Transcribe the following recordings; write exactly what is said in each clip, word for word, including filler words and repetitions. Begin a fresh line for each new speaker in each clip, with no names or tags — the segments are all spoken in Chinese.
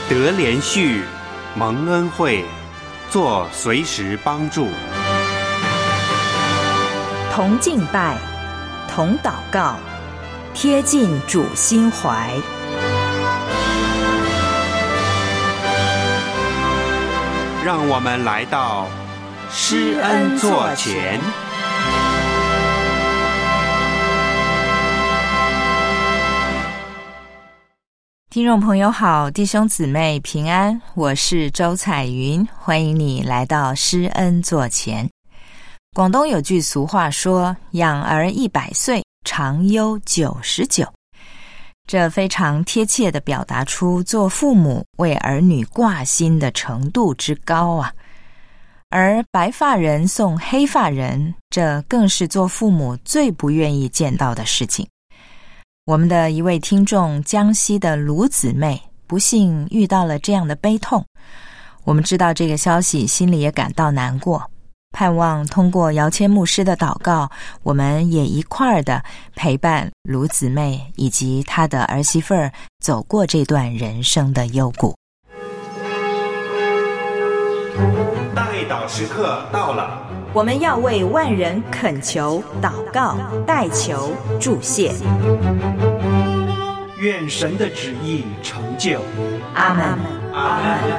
得连续，蒙恩惠，做随时帮助。
同敬拜，同祷告，贴近主心怀。
让我们来到施恩座前。
听众朋友好，弟兄姊妹平安，我是周彩云，欢迎你来到施恩座前。广东有句俗话说，养儿一百岁，长忧九十九。这非常贴切地表达出做父母为儿女挂心的程度之高啊。而白发人送黑发人，这更是做父母最不愿意见到的事情。我们的一位听众江西的卢姊妹不幸遇到了这样的悲痛，我们知道这个消息，心里也感到难过，盼望通过姚谦牧师的祷告，我们也一块儿的陪伴卢姊妹以及她的儿媳妇儿走过这段人生的幽谷。
代祷时刻到了，
我们要为万人恳求、祷告、代求、祝谢。
愿神的旨意成就。
阿们。
阿们。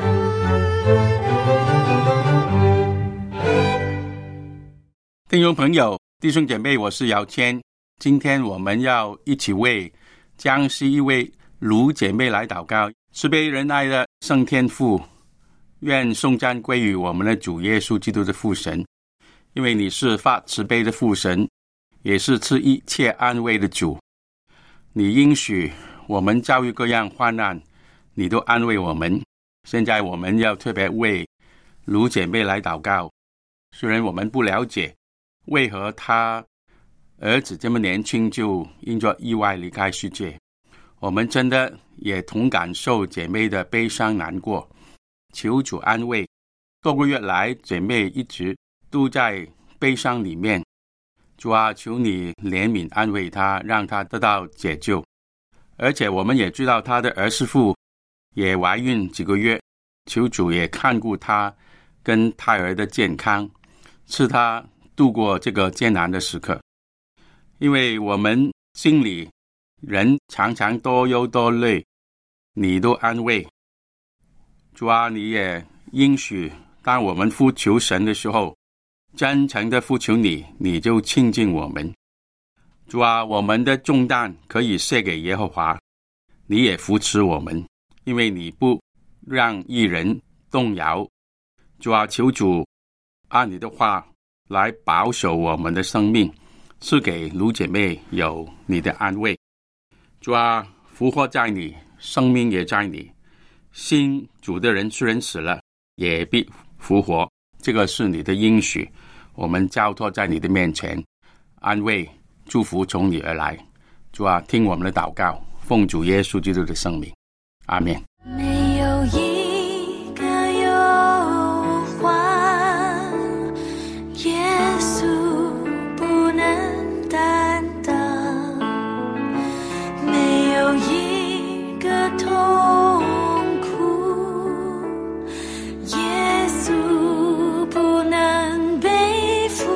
听众朋友、弟兄姐妹，我是姚谦。今天我们要一起为江西一位卢姐妹来祷告。慈悲仁爱的圣天父，愿颂赞归于我们的主耶稣基督的父神，因为你是发慈悲的父神，也是赐一切安慰的主。你应许我们遭遇各样患难，你都安慰我们。现在我们要特别为卢姐妹来祷告。虽然我们不了解为何她儿子这么年轻就因着意外离开世界，我们真的也同感受姐妹的悲伤难过，求主安慰。多个月来，姐妹一直都在悲伤里面，主啊，求你怜悯安慰她，让她得到解救。而且我们也知道她的儿媳妇也怀孕几个月，求主也看顾她跟胎儿的健康，赐她度过这个艰难的时刻。因为我们心里人常常多忧多虑，你都安慰。主啊，你也应许当我们呼求神的时候，真诚的呼求你，你就亲近我们。主啊，我们的重担可以卸给耶和华，你也扶持我们，因为你不让一人动摇。主啊，求主按你的话来保守我们的生命，赐给卢姐妹有你的安慰。主啊，复活在你，生命也在你，信主的人虽然死了，也必复活，这个是你的应许，我们交托在你的面前，安慰祝福从你而来。主啊，听我们的祷告，奉主耶稣基督的圣名，阿们。
没有一个忧患，耶稣不能担当，没有一个痛苦，耶稣不能背负。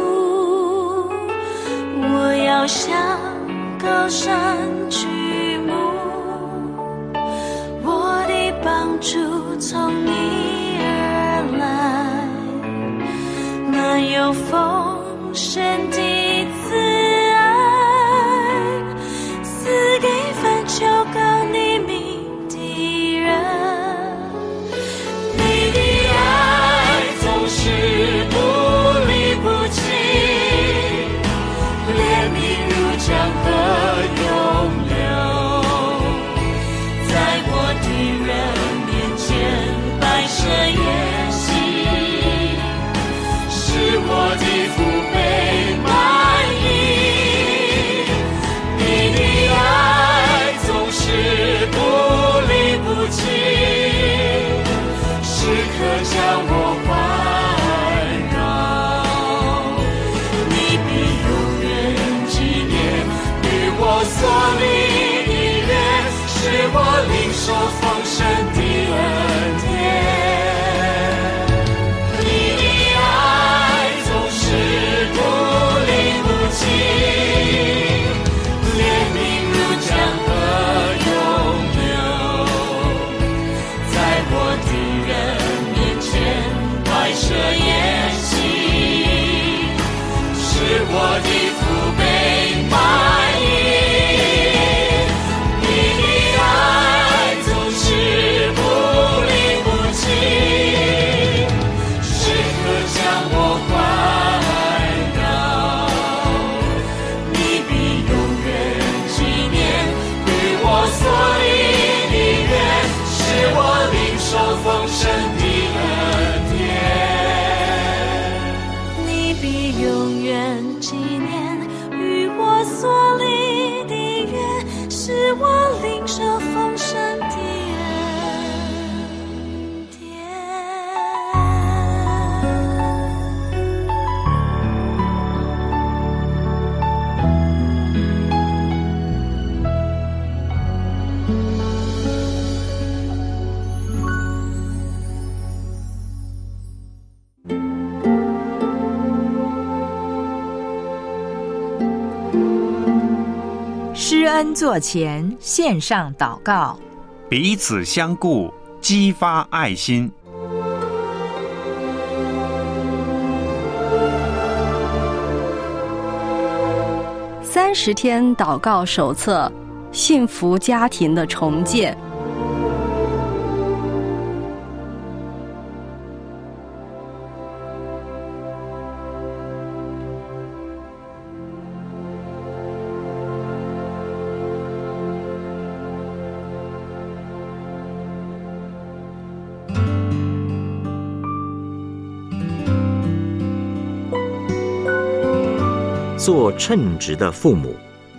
我要向高山举目，我的帮助从你而来，那有丰盛的慈爱，赐给凡求告你名的人。你的爱总是不离不弃，怜悯如江河涌流，在我的人面前摆设筵席，使我的父辈满意。你的爱总是不离不弃，时刻将我环绕。你必永远纪念与我所立的约，使我领受丰盛的恩。 我领受丰盛的恩典。
施恩座前线上祷告，
彼此相顾，激发爱心。
三十天祷告手册，幸福家庭的重建。
做称职的父母。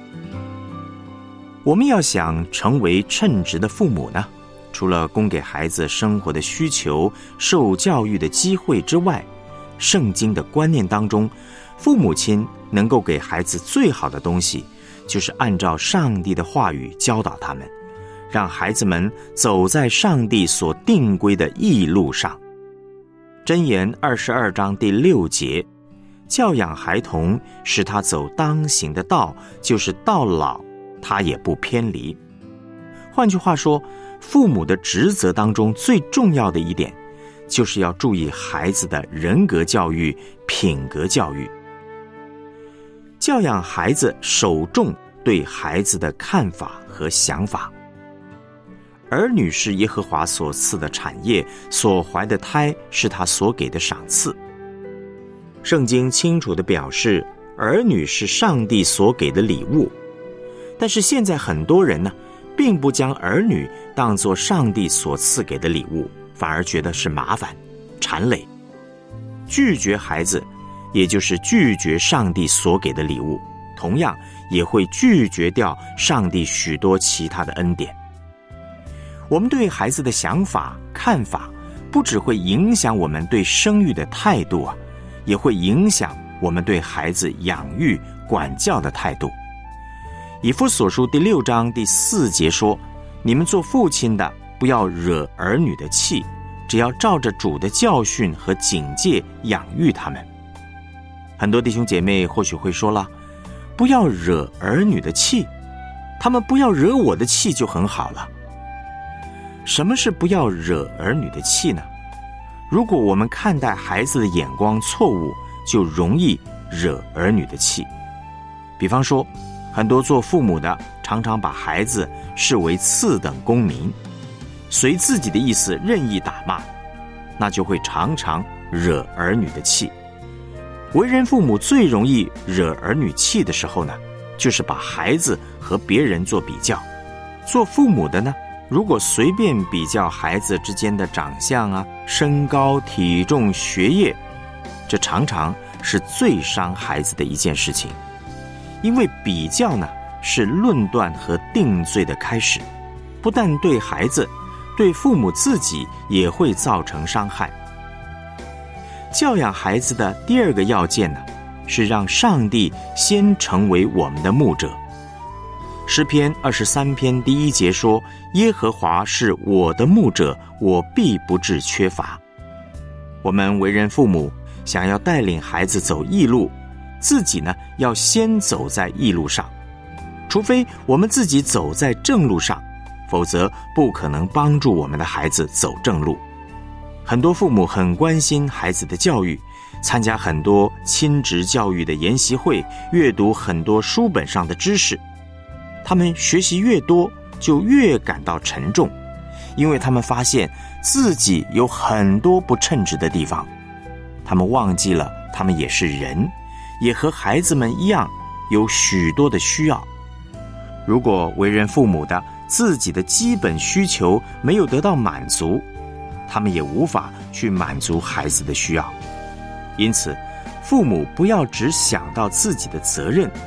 我们要想成为称职的父母呢，除了供给孩子生活的需求、受教育的机会之外，圣经的观念当中，父母亲能够给孩子最好的东西，就是按照上帝的话语教导他们，让孩子们走在上帝所定规的义路上。箴言二十二章第六节，教养孩童，使他走当行的道，就是到老他也不偏离。换句话说，父母的职责当中最重要的一点，就是要注意孩子的人格教育、品格教育。教养孩子首重对孩子的看法和想法。儿女是耶和华所赐的产业，所怀的胎是他所给的赏赐。圣经清楚地表示，儿女是上帝所给的礼物。但是现在很多人呢，并不将儿女当作上帝所赐给的礼物，反而觉得是麻烦、缠累。拒绝孩子，也就是拒绝上帝所给的礼物，同样也会拒绝掉上帝许多其他的恩典。我们对孩子的想法、看法，不只会影响我们对生育的态度啊，也会影响我们对孩子养育、管教的态度。以弗所书第六章第四节说，你们做父亲的，不要惹儿女的气，只要照着主的教训和警戒养育他们。很多弟兄姐妹或许会说了，不要惹儿女的气，他们不要惹我的气就很好了。什么是不要惹儿女的气呢？如果我们看待孩子的眼光错误，就容易惹儿女的气。比方说，很多做父母的常常把孩子视为次等公民，随自己的意思任意打骂，那就会常常惹儿女的气。为人父母最容易惹儿女气的时候呢，就是把孩子和别人做比较。做父母的呢，如果随便比较孩子之间的长相啊、身高、体重、学业，这常常是最伤孩子的一件事情。因为比较呢，是论断和定罪的开始，不但对孩子，对父母自己也会造成伤害。教养孩子的第二个要件呢，是让上帝先成为我们的牧者。诗篇二十三篇第一节说，耶和华是我的牧者，我必不致缺乏。我们为人父母，想要带领孩子走义路，自己呢要先走在义路上，除非我们自己走在正路上，否则不可能帮助我们的孩子走正路。很多父母很关心孩子的教育，参加很多亲职教育的研习会，阅读很多书本上的知识。他们学习越多，就越感到沉重，因为他们发现自己有很多不称职的地方。他们忘记了他们也是人，也和孩子们一样有许多的需要。如果为人父母的自己的基本需求没有得到满足，他们也无法去满足孩子的需要。因此，父母不要只想到自己的责任，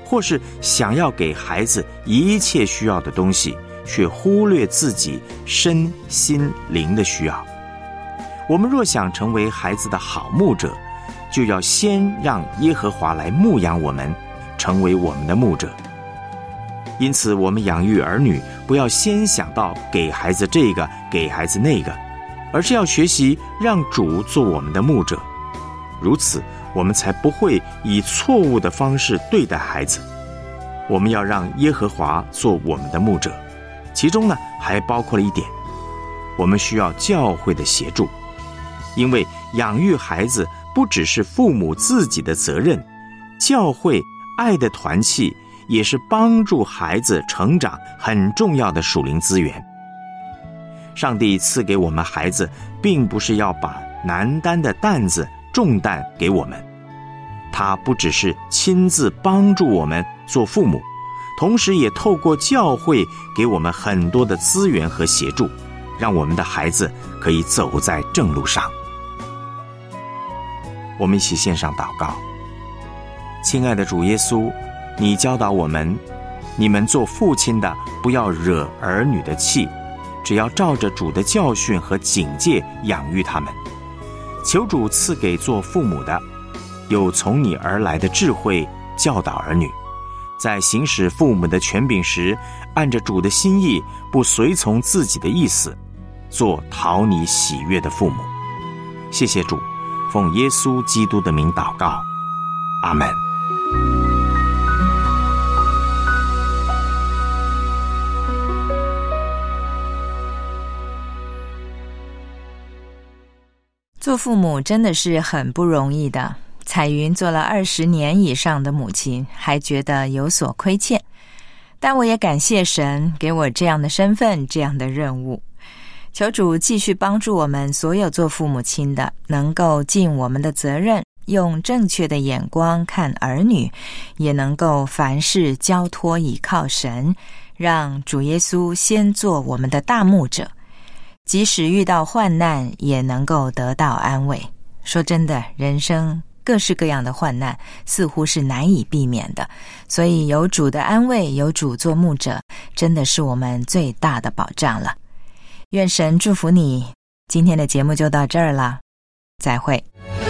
或是想要给孩子一切需要的东西，却忽略自己身心灵的需要。我们若想成为孩子的好牧者，就要先让耶和华来牧养我们，成为我们的牧者。因此，我们养育儿女，不要先想到给孩子这个，给孩子那个，而是要学习让主做我们的牧者。如此，我们才不会以错误的方式对待孩子。我们要让耶和华做我们的牧者，其中呢，还包括了一点，我们需要教会的协助。因为养育孩子不只是父母自己的责任，教会爱的团契也是帮助孩子成长很重要的属灵资源。上帝赐给我们孩子，并不是要把难担的担子重担给我们，他不只是亲自帮助我们做父母，同时也透过教会给我们很多的资源和协助，让我们的孩子可以走在正路上。我们一起献上祷告。亲爱的主耶稣，你教导我们，你们做父亲的不要惹儿女的气，只要照着主的教训和警戒养育他们。求主赐给做父母的有从你而来的智慧，教导儿女，在行使父母的权柄时，按着主的心意，不随从自己的意思，做讨你喜悦的父母。谢谢主，奉耶稣基督的名祷告，阿们。
做父母真的是很不容易的。彩云做了二十年以上的母亲，还觉得有所亏欠，但我也感谢神给我这样的身份，这样的任务。求主继续帮助我们所有做父母亲的，能够尽我们的责任，用正确的眼光看儿女，也能够凡事交托倚靠神，让主耶稣先做我们的大牧者，即使遇到患难也能够得到安慰。说真的，人生各式各样的患难似乎是难以避免的，所以有主的安慰，有主做牧者，真的是我们最大的保障了。愿神祝福你，今天的节目就到这儿了，再会。